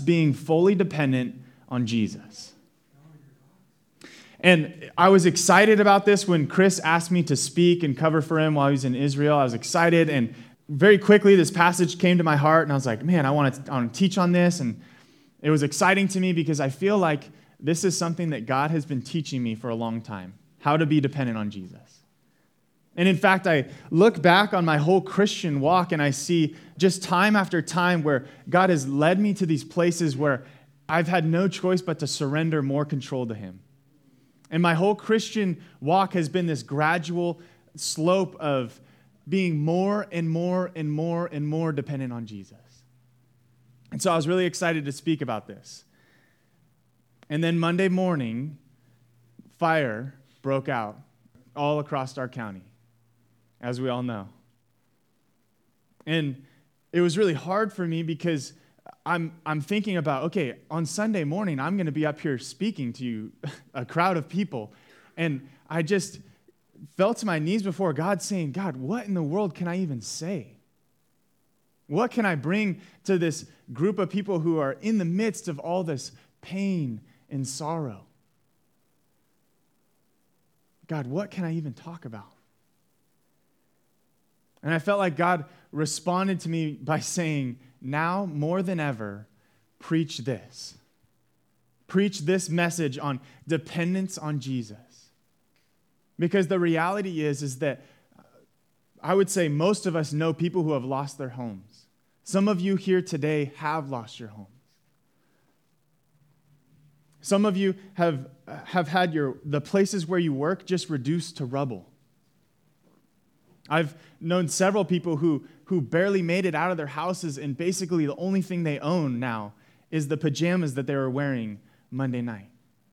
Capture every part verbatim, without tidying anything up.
being fully dependent on Jesus. And I was excited about this when Chris asked me to speak and cover for him while he was in Israel. I was excited, and very quickly this passage came to my heart, and I was like, man, I want to, I want to teach on this. And it was exciting to me because I feel like this is something that God has been teaching me for a long time, how to be dependent on Jesus. And in fact, I look back on my whole Christian walk and I see just time after time where God has led me to these places where I've had no choice but to surrender more control to Him. And my whole Christian walk has been this gradual slope of being more and more and more and more dependent on Jesus. And so I was really excited to speak about this. And then Monday morning, fire broke out all across our county, as we all know. And it was really hard for me because I'm I'm thinking about, okay, on Sunday morning, I'm going to be up here speaking to you, a crowd of people. And I just fell to my knees before God saying, God, what in the world can I even say? What can I bring to this group of people who are in the midst of all this pain and sorrow? God, what can I even talk about? And I felt like God responded to me by saying, now more than ever, preach this. Preach this message on dependence on Jesus. Because the reality is, is that I would say most of us know people who have lost their homes. Some of you here today have lost your homes. Some of you have, have had your the places where you work just reduced to rubble. I've known several people who, who barely made it out of their houses, and basically the only thing they own now is the pajamas that they were wearing Monday night.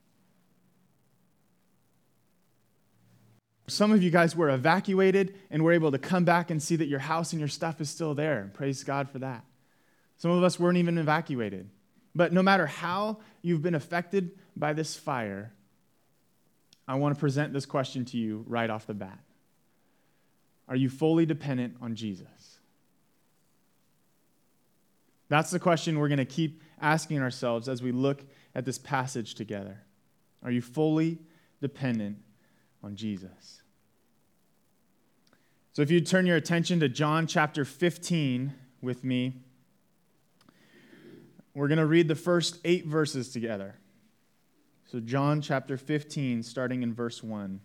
Some of you guys were evacuated and were able to come back and see that your house and your stuff is still there. Praise God for that. Some of us weren't even evacuated. But no matter how you've been affected by this fire, I want to present this question to you right off the bat. Are you fully dependent on Jesus? That's the question we're going to keep asking ourselves as we look at this passage together. Are you fully dependent on Jesus? So if you turn your attention to John chapter fifteen with me, we're going to read the first eight verses together. So John chapter fifteen, starting in verse one.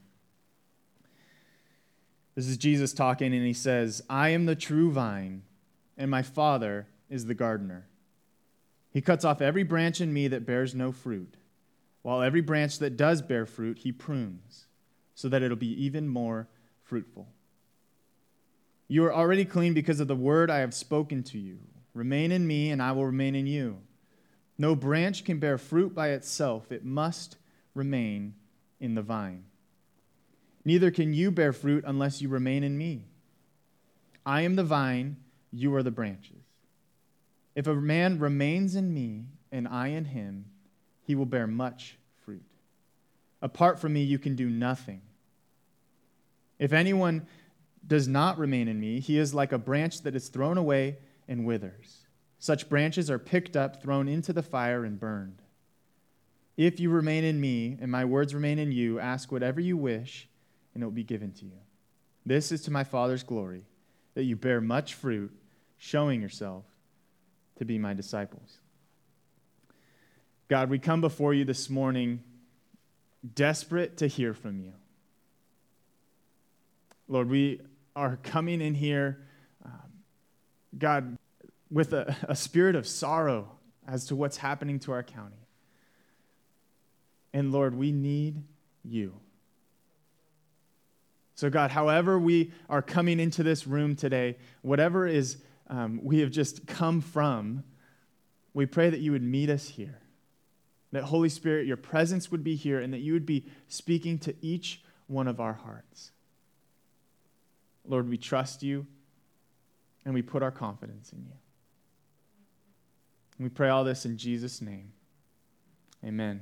This is Jesus talking, and he says, I am the true vine, and my Father is the gardener. He cuts off every branch in me that bears no fruit, while every branch that does bear fruit, he prunes, so that it'll be even more fruitful. You are already clean because of the word I have spoken to you. Remain in me, and I will remain in you. No branch can bear fruit by itself. It must remain in the vine. Neither can you bear fruit unless you remain in me. I am the vine, you are the branches. If a man remains in me, and I in him, he will bear much fruit. Apart from me, you can do nothing. If anyone does not remain in me, he is like a branch that is thrown away and withers. Such branches are picked up, thrown into the fire, and burned. If you remain in me, and my words remain in you, ask whatever you wish, and it will be given to you. This is to my Father's glory, that you bear much fruit, showing yourself to be my disciples. God, we come before you this morning desperate to hear from you. Lord, we are coming in here, um, God, with a, a spirit of sorrow as to what's happening to our county. And Lord, we need you. So God, however we are coming into this room today, whatever is um, we have just come from, we pray that you would meet us here. That Holy Spirit, your presence would be here, and that you would be speaking to each one of our hearts. Lord, we trust you, and we put our confidence in you. And we pray all this in Jesus' name. Amen.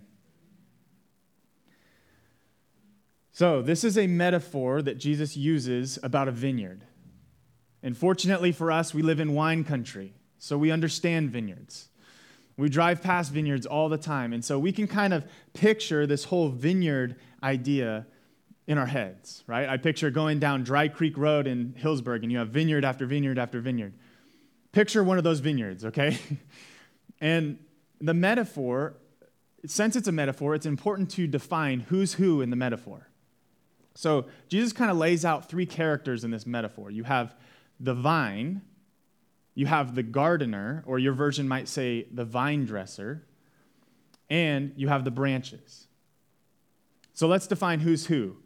So, this is a metaphor that Jesus uses about a vineyard. And fortunately for us, we live in wine country, so we understand vineyards. We drive past vineyards all the time. And so we can kind of picture this whole vineyard idea in our heads, right? I picture going down Dry Creek Road in Hillsburg, and you have vineyard after vineyard after vineyard. Picture one of those vineyards, okay? And the metaphor, since it's a metaphor, it's important to define who's who in the metaphor. So Jesus kind of lays out three characters in this metaphor. You have the vine, you have the gardener, or your version might say the vine dresser, and you have the branches. So let's define who's who.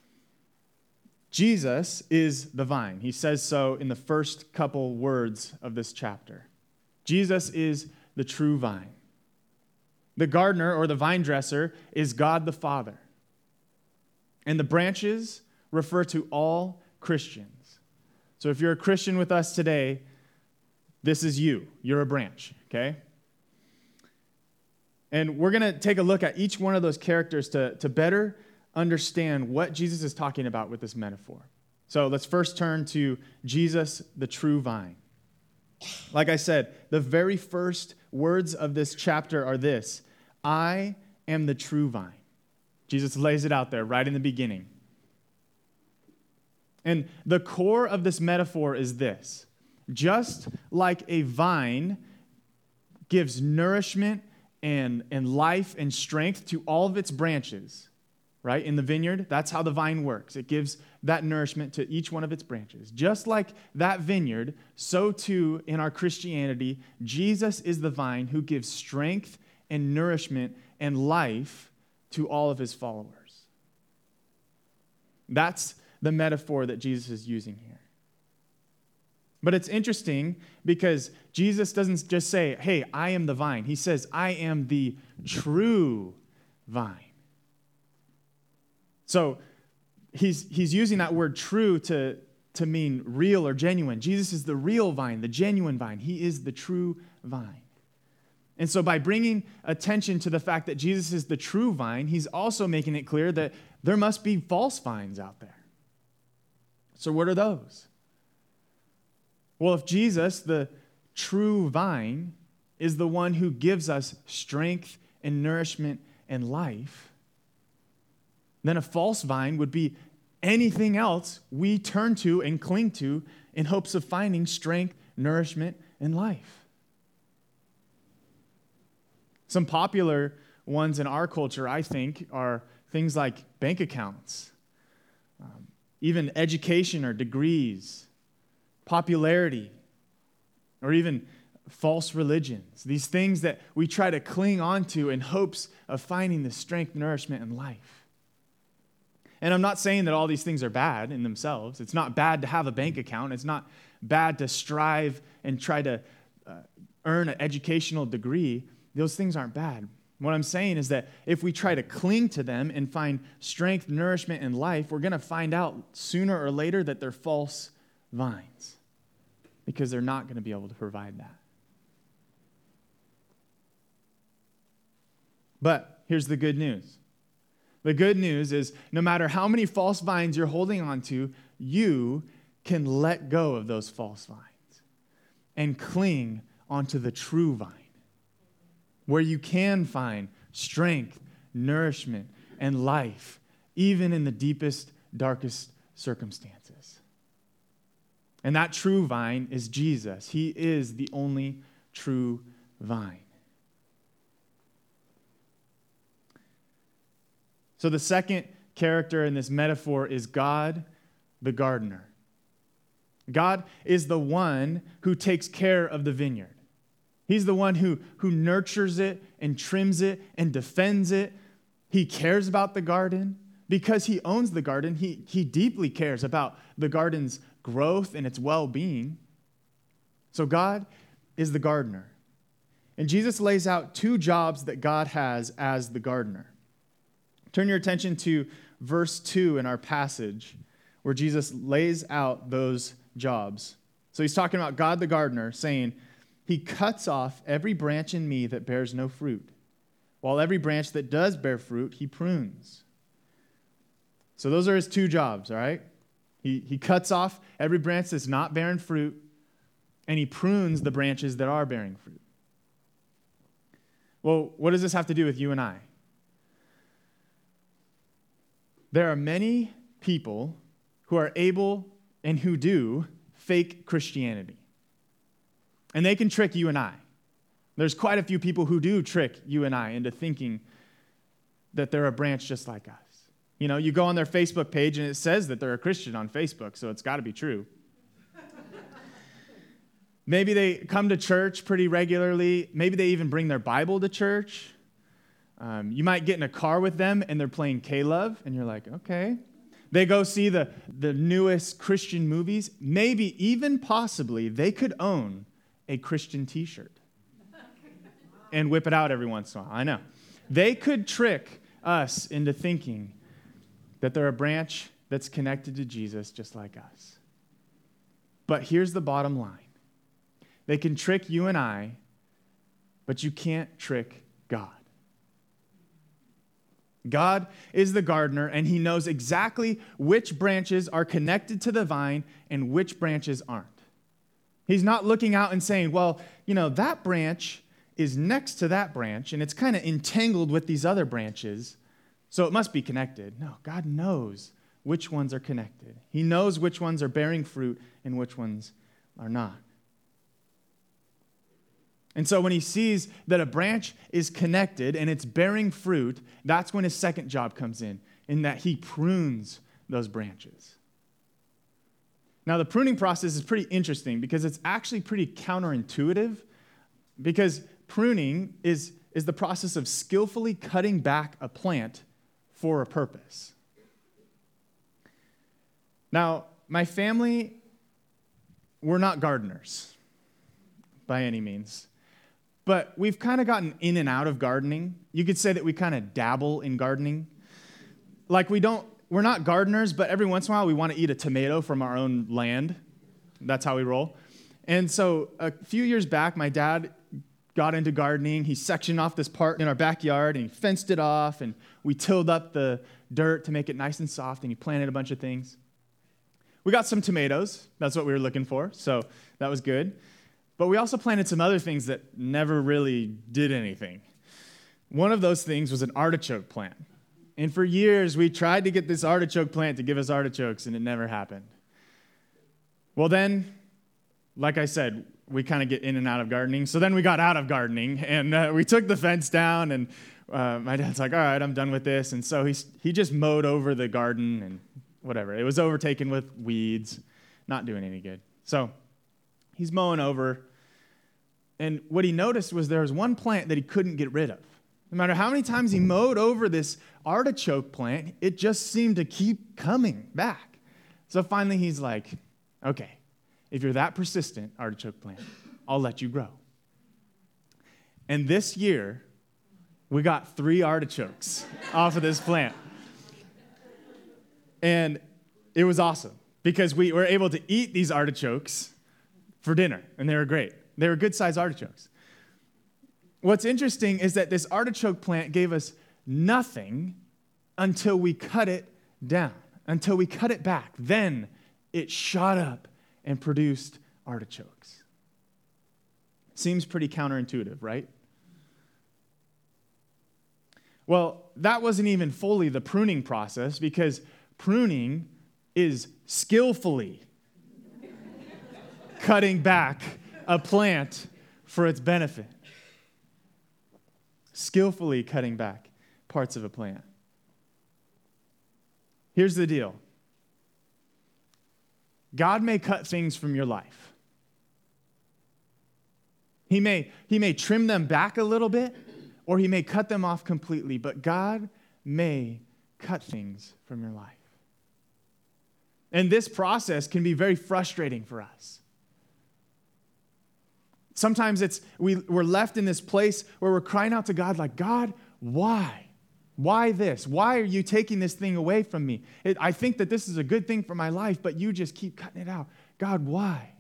Jesus is the vine. He says so in the first couple words of this chapter. Jesus is the true vine. The gardener, or the vine dresser, is God the Father. And the branches refer to all Christians. So if you're a Christian with us today, this is you. You're a branch, okay? And we're going to take a look at each one of those characters to, to better understand what Jesus is talking about with this metaphor. So let's first turn to Jesus, the true vine. Like I said, the very first words of this chapter are this: I am the true vine. Jesus lays it out there right in the beginning. And the core of this metaphor is this: just like a vine gives nourishment and, and life and strength to all of its branches, right? In the vineyard, that's how the vine works. It gives that nourishment to each one of its branches. Just like that vineyard, so too in our Christianity, Jesus is the vine who gives strength and nourishment and life to all of his followers. That's the metaphor that Jesus is using here. But it's interesting because Jesus doesn't just say, hey, I am the vine. He says, I am the true vine. So he's, he's using that word true to, to mean real or genuine. Jesus is the real vine, the genuine vine. He is the true vine. And so by bringing attention to the fact that Jesus is the true vine, he's also making it clear that there must be false vines out there. So what are those? Well, if Jesus, the true vine, is the one who gives us strength and nourishment and life, then a false vine would be anything else we turn to and cling to in hopes of finding strength, nourishment, and life. Some popular ones in our culture, I think, are things like bank accounts, um, even education or degrees, popularity, or even false religions. These things that we try to cling onto in hopes of finding the strength, nourishment, and life. And I'm not saying that all these things are bad in themselves. It's not bad to have a bank account. It's not bad to strive and try to uh, earn an educational degree. Those things aren't bad. What I'm saying is that if we try to cling to them and find strength, nourishment, and life, we're going to find out sooner or later that they're false vines because they're not going to be able to provide that. But here's the good news. The good news is no matter how many false vines you're holding on to, you can let go of those false vines and cling onto the true vine, where you can find strength, nourishment, and life, even in the deepest, darkest circumstances. And that true vine is Jesus. He is the only true vine. So the second character in this metaphor is God, the gardener. God is the one who takes care of the vineyard. He's the one who, who nurtures it and trims it and defends it. He cares about the garden. Because he owns the garden, he, he deeply cares about the garden's growth and its well-being. So God is the gardener. And Jesus lays out two jobs that God has as the gardener. Turn your attention to verse two in our passage where Jesus lays out those jobs. So he's talking about God the gardener, saying, he cuts off every branch in me that bears no fruit, while every branch that does bear fruit, he prunes. So those are his two jobs, all right? He, he cuts off every branch that's not bearing fruit, and he prunes the branches that are bearing fruit. Well, what does this have to do with you and I? There are many people who are able and who do fake Christianity. And they can trick you and I. There's quite a few people who do trick you and I into thinking that they're a branch just like us. You know, you go on their Facebook page and it says that they're a Christian on Facebook, so it's got to be true. Maybe they come to church pretty regularly. Maybe they even bring their Bible to church. Um, you might get in a car with them and they're playing K-Love, and you're like, okay. They go see the, the newest Christian movies. Maybe even possibly they could own a Christian t-shirt and whip it out every once in a while. I know. They could trick us into thinking that they're a branch that's connected to Jesus just like us. But here's the bottom line. They can trick you and I, but you can't trick God. God is the gardener, and he knows exactly which branches are connected to the vine and which branches aren't. He's not looking out and saying, well, you know, that branch is next to that branch, and it's kind of entangled with these other branches, so it must be connected. No, God knows which ones are connected. He knows which ones are bearing fruit and which ones are not. And so when he sees that a branch is connected and it's bearing fruit, that's when his second job comes in, in that he prunes those branches. Now, the pruning process is pretty interesting because it's actually pretty counterintuitive, because pruning is, is the process of skillfully cutting back a plant for a purpose. Now, my family, we're not gardeners by any means. But we've kind of gotten in and out of gardening. You could say that we kind of dabble in gardening. Like we don't, we're not gardeners, but every once in a while we want to eat a tomato from our own land. That's how we roll. And so a few years back, my dad got into gardening. He sectioned off this part in our backyard and he fenced it off, and we tilled up the dirt to make it nice and soft, and he planted a bunch of things. We got some tomatoes. That's what we were looking for, so that was good. But we also planted some other things that never really did anything. One of those things was an artichoke plant. And for years, we tried to get this artichoke plant to give us artichokes, and it never happened. Well, then, like I said, we kind of get in and out of gardening. So then we got out of gardening, and uh, we took the fence down, and uh, my dad's like, all right, I'm done with this. And so he, he just mowed over the garden and whatever. It was overtaken with weeds, not doing any good. So he's mowing over. And what he noticed was there was one plant that he couldn't get rid of. No matter how many times he mowed over this artichoke plant, it just seemed to keep coming back. So finally he's like, okay, if you're that persistent, artichoke plant, I'll let you grow. And this year, we got three artichokes off of this plant. And it was awesome because we were able to eat these artichokes for dinner, and they were great. They were good-sized artichokes. What's interesting is that this artichoke plant gave us nothing until we cut it down, until we cut it back. Then it shot up and produced artichokes. Seems pretty counterintuitive, right? Well, that wasn't even fully the pruning process, because pruning is skillfully cutting back a plant for its benefit. Skillfully cutting back parts of a plant. Here's the deal. God may cut things from your life. He may, he may trim them back a little bit, or he may cut them off completely, but God may cut things from your life. And this process can be very frustrating for us. Sometimes it's we, we're left in this place where we're crying out to God like, God, why? Why this? Why are you taking this thing away from me? It, I think that this is a good thing for my life, but you just keep cutting it out. God, why?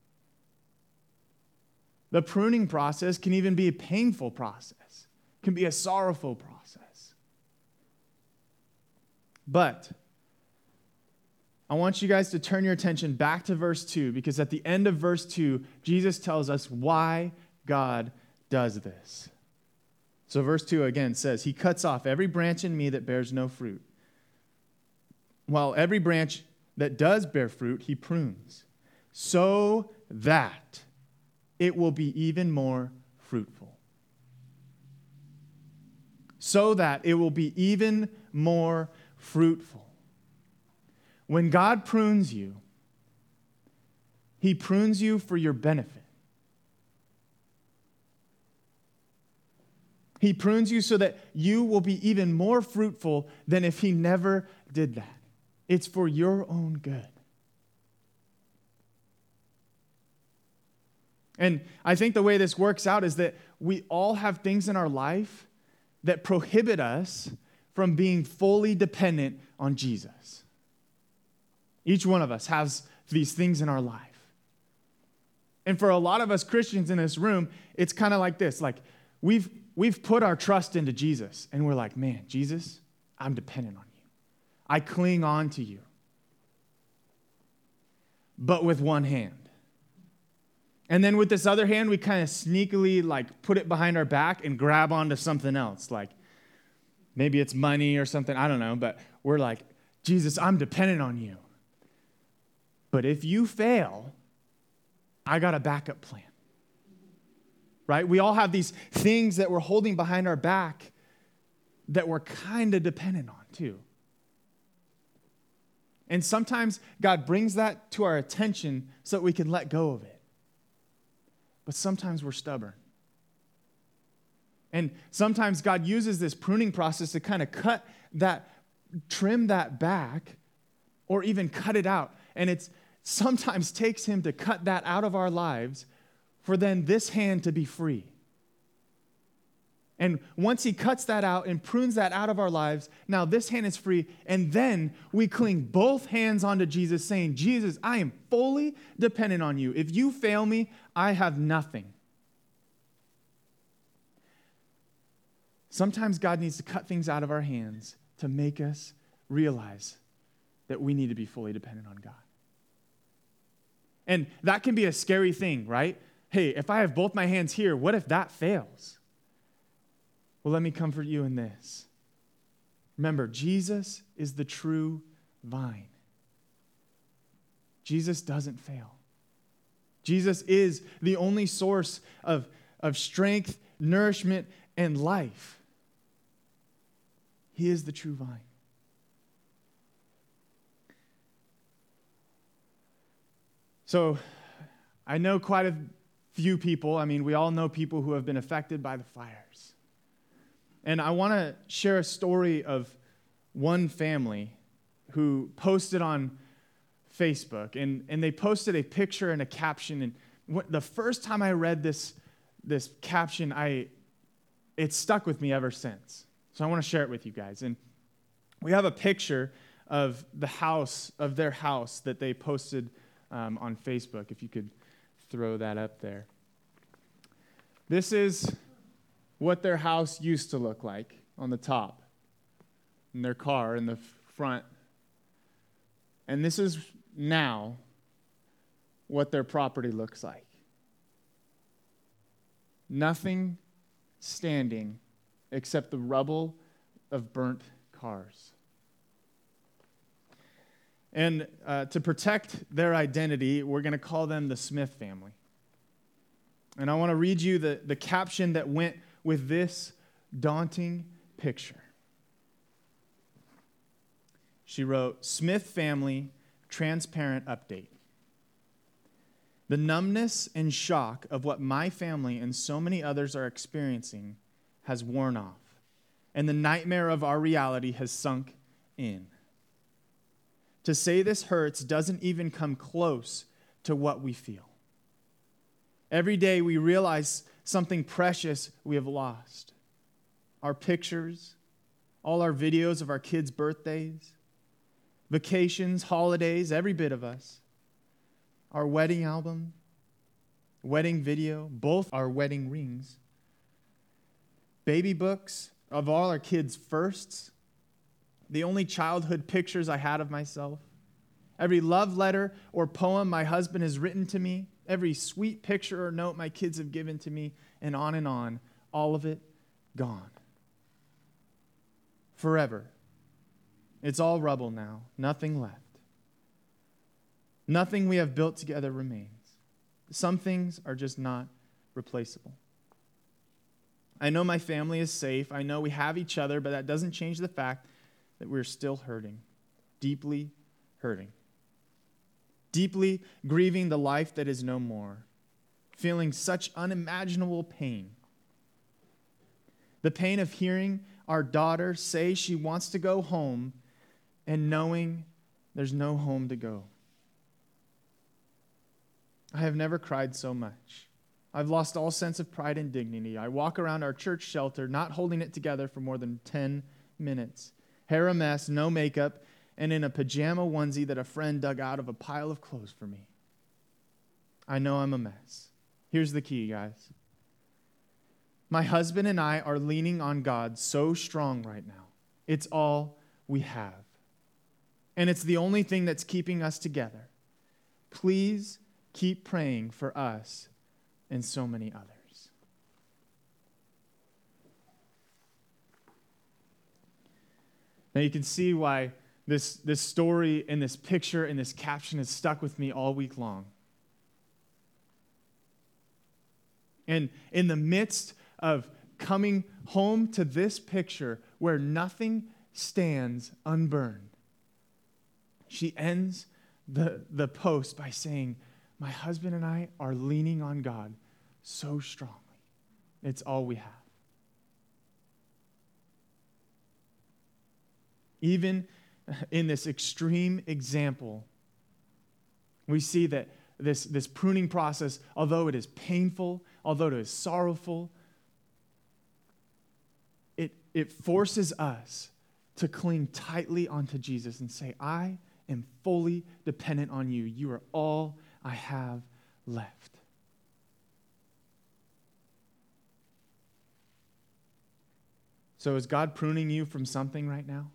The pruning process can even be a painful process. It can be a sorrowful process. But I want you guys to turn your attention back to verse two, because at the end of verse two, Jesus tells us why God does this. So verse two again says, he cuts off every branch in me that bears no fruit, while every branch that does bear fruit, he prunes, so that it will be even more fruitful. So that it will be even more fruitful. When God prunes you, he prunes you for your benefit. He prunes you so that you will be even more fruitful than if he never did that. It's for your own good. And I think the way this works out is that we all have things in our life that prohibit us from being fully dependent on Jesus. Each one of us has these things in our life. And for a lot of us Christians in this room, it's kind of like this. Like, we've we've put our trust into Jesus, and we're like, man, Jesus, I'm dependent on you. I cling on to you. But with one hand. And then with this other hand, we kind of sneakily like put it behind our back and grab onto something else. Like maybe it's money or something, I don't know. But we're like, Jesus, I'm dependent on you. But if you fail, I got a backup plan. Right? We all have these things that we're holding behind our back that we're kind of dependent on too. And sometimes God brings that to our attention so that we can let go of it. But sometimes we're stubborn. And sometimes God uses this pruning process to kind of cut that, trim that back, or even cut it out. And it sometimes takes him to cut that out of our lives for then this hand to be free. And once he cuts that out and prunes that out of our lives, now this hand is free, and then we cling both hands onto Jesus, saying, Jesus, I am fully dependent on you. If you fail me, I have nothing. Sometimes God needs to cut things out of our hands to make us realize that we need to be fully dependent on God. And that can be a scary thing, right? Hey, if I have both my hands here, what if that fails? Well, let me comfort you in this. Remember, Jesus is the true vine. Jesus doesn't fail. Jesus is the only source of, of strength, nourishment, and life. He is the true vine. So, I know quite a few people, I mean, we all know people who have been affected by the fires. And I want to share a story of one family who posted on Facebook, and, and they posted a picture and a caption, and what, the first time I read this, this caption, I it's stuck with me ever since. So I want to share it with you guys. And we have a picture of the house, of their house that they posted um, on Facebook, if you could throw that up there. This is what their house used to look like on the top, and their car in the front. And this is now what their property looks like. Nothing standing except the rubble of burnt cars. And uh, to protect their identity, we're going to call them the Smith family. And I want to read you the, the caption that went with this daunting picture. She wrote, Smith family, transparent update. The numbness and shock of what my family and so many others are experiencing has worn off, and the nightmare of our reality has sunk in. To say this hurts doesn't even come close to what we feel. Every day we realize something precious we have lost. Our pictures, all our videos of our kids' birthdays, vacations, holidays, every bit of us. Our wedding album, wedding video, both our wedding rings. Baby books of all our kids' firsts. The only childhood pictures I had of myself. Every love letter or poem my husband has written to me. Every sweet picture or note my kids have given to me. And on and on. All of it gone. Forever. It's all rubble now. Nothing left. Nothing we have built together remains. Some things are just not replaceable. I know my family is safe. I know we have each other, but that doesn't change the fact that we're still hurting, deeply hurting, deeply grieving the life that is no more, feeling such unimaginable pain. The pain of hearing our daughter say she wants to go home and knowing there's no home to go. I have never cried so much. I've lost all sense of pride and dignity. I walk around our church shelter, not holding it together for more than ten minutes. Hair a mess, no makeup, and in a pajama onesie that a friend dug out of a pile of clothes for me. I know I'm a mess. Here's the key, guys. My husband and I are leaning on God so strong right now. It's all we have. And it's the only thing that's keeping us together. Please keep praying for us and so many others. Now you can see why this, this story and this picture and this caption has stuck with me all week long. And in the midst of coming home to this picture where nothing stands unburned, she ends the, the post by saying, my husband and I are leaning on God so strongly. It's all we have. Even in this extreme example, we see that this, this pruning process, although it is painful, although it is sorrowful, it, it forces us to cling tightly onto Jesus and say, I am fully dependent on you. You are all I have left. So is God pruning you from something right now?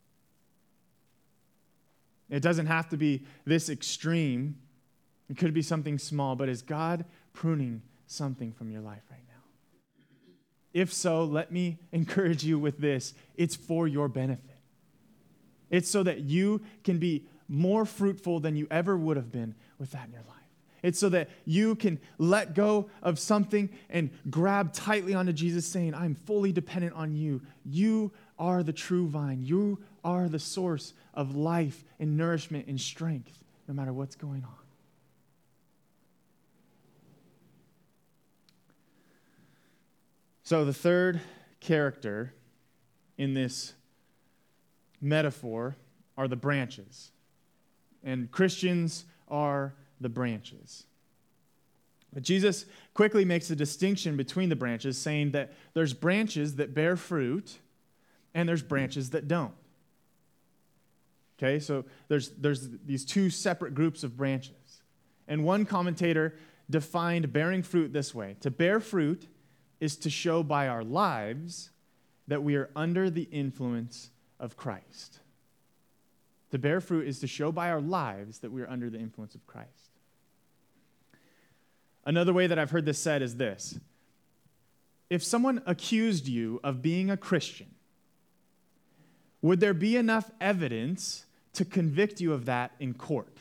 It doesn't have to be this extreme. It could be something small, but is God pruning something from your life right now? If so, let me encourage you with this. It's for your benefit. It's so that you can be more fruitful than you ever would have been with that in your life. It's so that you can let go of something and grab tightly onto Jesus, saying, I'm fully dependent on you. You are the true vine. You are the source of life and nourishment and strength, no matter what's going on. So the third character in this metaphor are the branches. And Christians are the branches. But Jesus quickly makes a distinction between the branches, saying that there's branches that bear fruit and there's branches that don't. Okay, so there's, there's these two separate groups of branches. And one commentator defined bearing fruit this way. To bear fruit is to show by our lives that we are under the influence of Christ. To bear fruit is to show by our lives that we are under the influence of Christ. Another way that I've heard this said is this. If someone accused you of being a Christian, would there be enough evidence to convict you of that in court?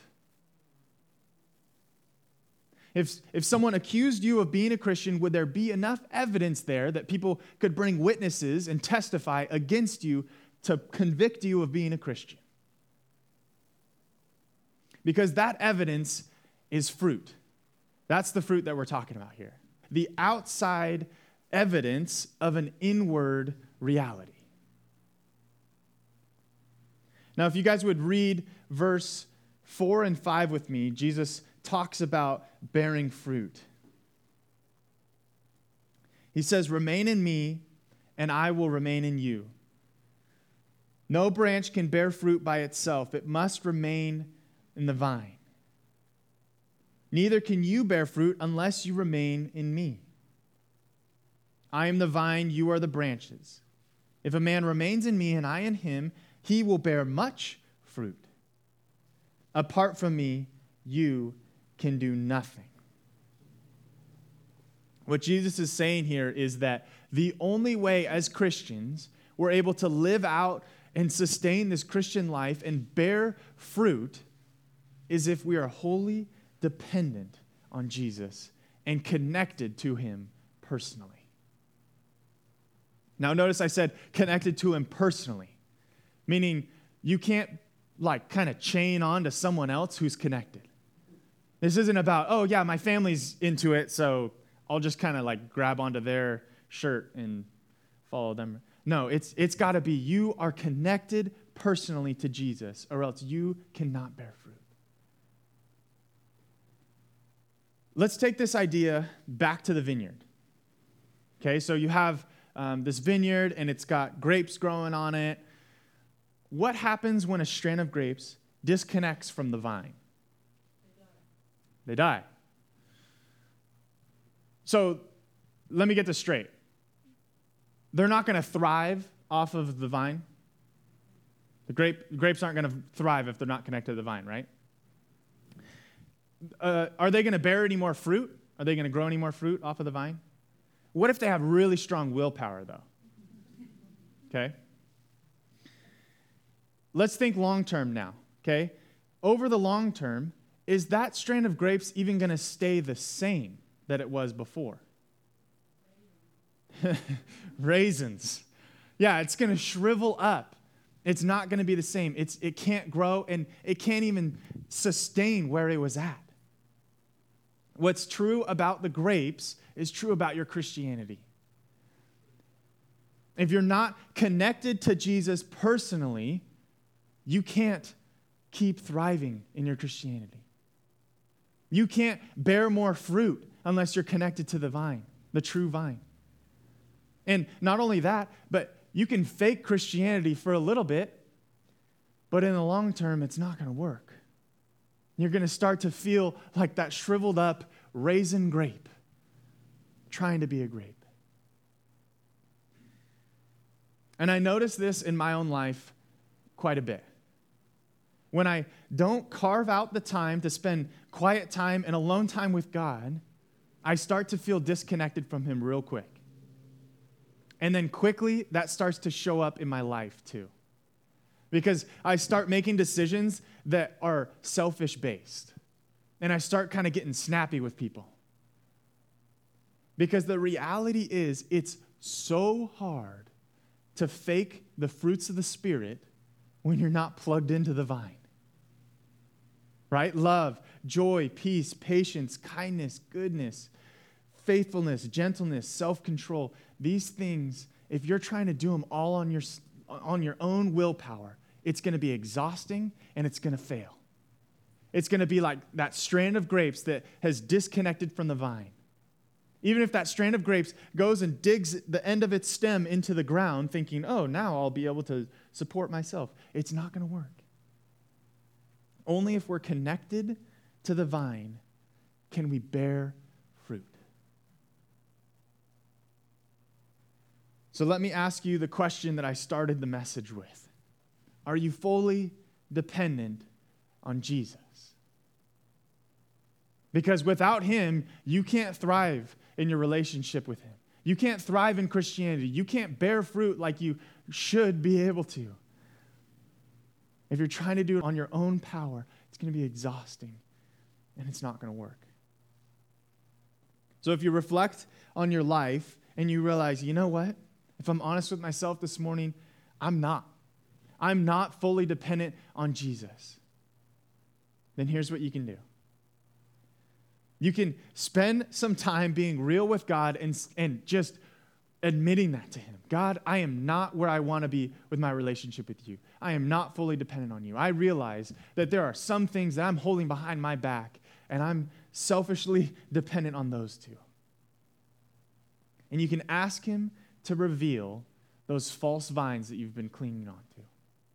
If, if someone accused you of being a Christian, would there be enough evidence there that people could bring witnesses and testify against you to convict you of being a Christian? Because that evidence is fruit. That's the fruit that we're talking about here. The outside evidence of an inward reality. Now, if you guys would read verse four and five with me, Jesus talks about bearing fruit. He says, remain in me, and I will remain in you. No branch can bear fruit by itself. It must remain in the vine. Neither can you bear fruit unless you remain in me. I am the vine, you are the branches. If a man remains in me and I in him, he will bear much fruit. Apart from me, you can do nothing. What Jesus is saying here is that The only way as Christians we're able to live out and sustain this Christian life and bear fruit is if we are wholly dependent on Jesus and connected to him personally. Now notice I said connected to him personally, meaning you can't like kind of chain on to someone else who's connected. This isn't about, oh yeah, my family's into it, so I'll just kind of like grab onto their shirt and follow them. No, it's it's got to be you are connected personally to Jesus, or else you cannot bear fruit. Let's take this idea back to the vineyard. Okay, so you have um, this vineyard, and it's got grapes growing on it. What happens when a strand of grapes disconnects from the vine? They die. So let me get this straight. They're not going to thrive off of the vine. The grape, grapes aren't going to thrive if they're not connected to the vine, right? Uh, are they going to bear any more fruit? Are they going to grow any more fruit off of the vine? What if they have really strong willpower, though? Okay? Let's think long term now, okay? Over the long term, is that strand of grapes even going to stay the same that it was before? Raisins. Yeah, it's going to shrivel up. It's not going to be the same. It's it can't grow, and it can't even sustain where it was at. What's true about the grapes is true about your Christianity. If you're not connected to Jesus personally, you can't keep thriving in your Christianity. You can't bear more fruit unless you're connected to the vine, the true vine. And not only that, but you can fake Christianity for a little bit, but in the long term, it's not going to work. You're going to start to feel like that shriveled up raisin grape trying to be a grape. And I notice this in my own life quite a bit. When I don't carve out the time to spend quiet time and alone time with God, I start to feel disconnected from him real quick. And then quickly, that starts to show up in my life too. Because I start making decisions that are selfish-based. And I start kind of getting snappy with people. Because the reality is, it's so hard to fake the fruits of the Spirit when you're not plugged into the vine. Right? Love, joy, peace, patience, kindness, goodness, faithfulness, gentleness, self-control. These things, if you're trying to do them all on your, on your own willpower, it's going to be exhausting and it's going to fail. It's going to be like that strand of grapes that has disconnected from the vine. Even if that strand of grapes goes and digs the end of its stem into the ground thinking, oh, now I'll be able to support myself. It's not going to work. Only if we're connected to the vine can we bear fruit. So let me ask you the question that I started the message with. Are you fully dependent on Jesus? Because without him, you can't thrive in your relationship with him. You can't thrive in Christianity. You can't bear fruit like you should be able to. If you're trying to do it on your own power, it's going to be exhausting, and it's not going to work. So if you reflect on your life and you realize, you know what? If I'm honest with myself this morning, I'm not. I'm not fully dependent on Jesus. Then here's what you can do. You can spend some time being real with God and, and just admitting that to him. God, I am not where I want to be with my relationship with you. I am not fully dependent on you. I realize that there are some things that I'm holding behind my back, and I'm selfishly dependent on those two. And you can ask him to reveal those false vines that you've been clinging on to.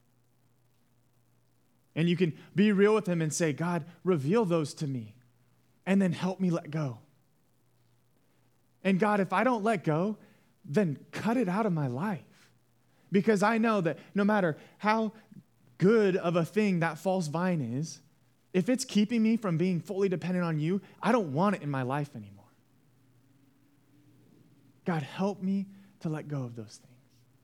And you can be real with him and say, God, reveal those to me, and then help me let go. And God, if I don't let go, then cut it out of my life. Because I know that no matter how good of a thing that false vine is, if it's keeping me from being fully dependent on you, I don't want it in my life anymore. God, help me to let go of those things.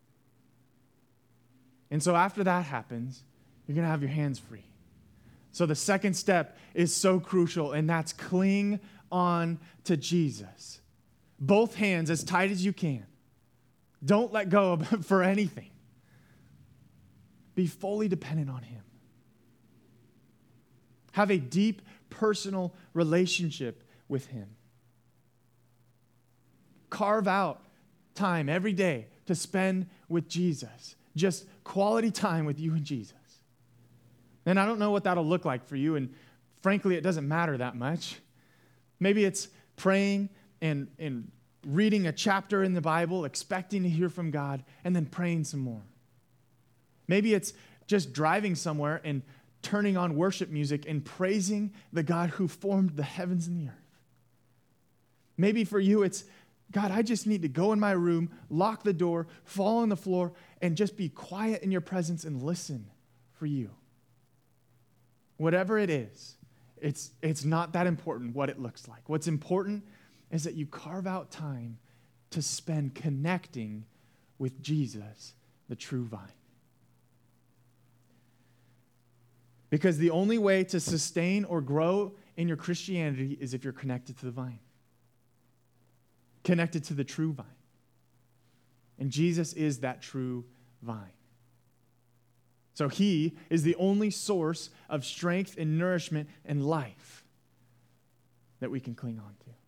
And so after that happens, you're going to have your hands free. So the second step is so crucial, and that's cling on to Jesus. Both hands as tight as you can. Don't let go of for anything. Be fully dependent on him. Have a deep personal relationship with him. Carve out time every day to spend with Jesus. Just quality time with you and Jesus. And I don't know what that'll look like for you, and frankly, it doesn't matter that much. Maybe it's praying and, and reading a chapter in the Bible, expecting to hear from God, and then praying some more. Maybe it's just driving somewhere and turning on worship music and praising the God who formed the heavens and the earth. Maybe for you, it's, God, I just need to go in my room, lock the door, fall on the floor, and just be quiet in your presence and listen for you. Whatever it is, it's, it's not that important what it looks like. What's important is that you carve out time to spend connecting with Jesus, the true vine. Because the only way to sustain or grow in your Christianity is if you're connected to the vine. Connected to the true vine. And Jesus is that true vine. So he is the only source of strength and nourishment and life that we can cling on to.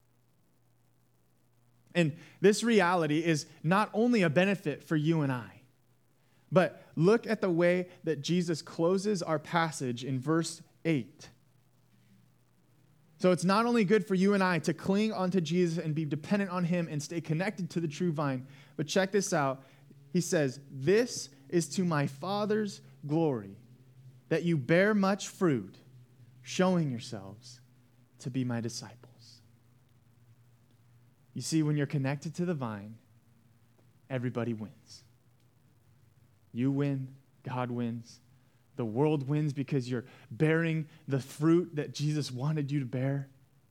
And this reality is not only a benefit for you and I, but look at the way that Jesus closes our passage in verse eight. So it's not only good for you and I to cling onto Jesus and be dependent on him and stay connected to the true vine, but check this out. He says, "This is to my Father's glory, that you bear much fruit, showing yourselves to be my disciples." You see, when you're connected to the vine, everybody wins. You win, God wins. The world wins because you're bearing the fruit that Jesus wanted you to bear.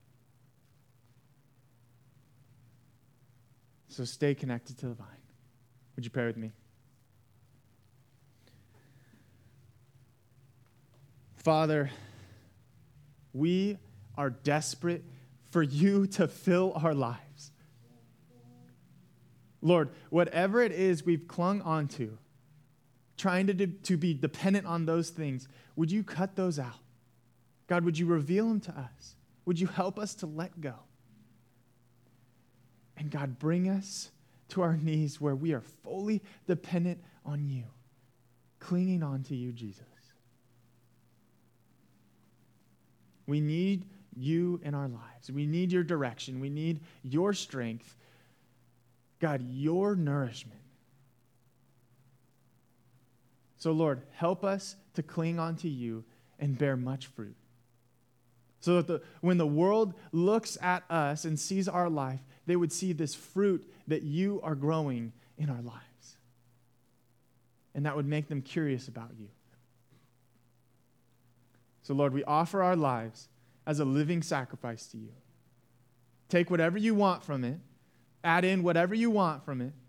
So stay connected to the vine. Would you pray with me? Father, we are desperate for you to fill our lives. Lord, whatever it is we've clung onto, trying to, de- to be dependent on those things, would you cut those out? God, would you reveal them to us? Would you help us to let go? And God, bring us to our knees where we are fully dependent on you, clinging on to you, Jesus. We need you in our lives. We need your direction. We need your strength. God, your nourishment. So, Lord, help us to cling on to you and bear much fruit. So that the, when the world looks at us and sees our life, they would see this fruit that you are growing in our lives. And that would make them curious about you. So, Lord, we offer our lives as a living sacrifice to you. Take whatever you want from it. Add in whatever you want from it.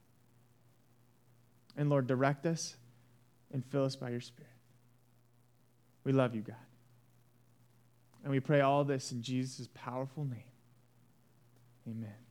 And, Lord, direct us and fill us by your Spirit. We love you, God. And we pray all this in Jesus' powerful name. Amen.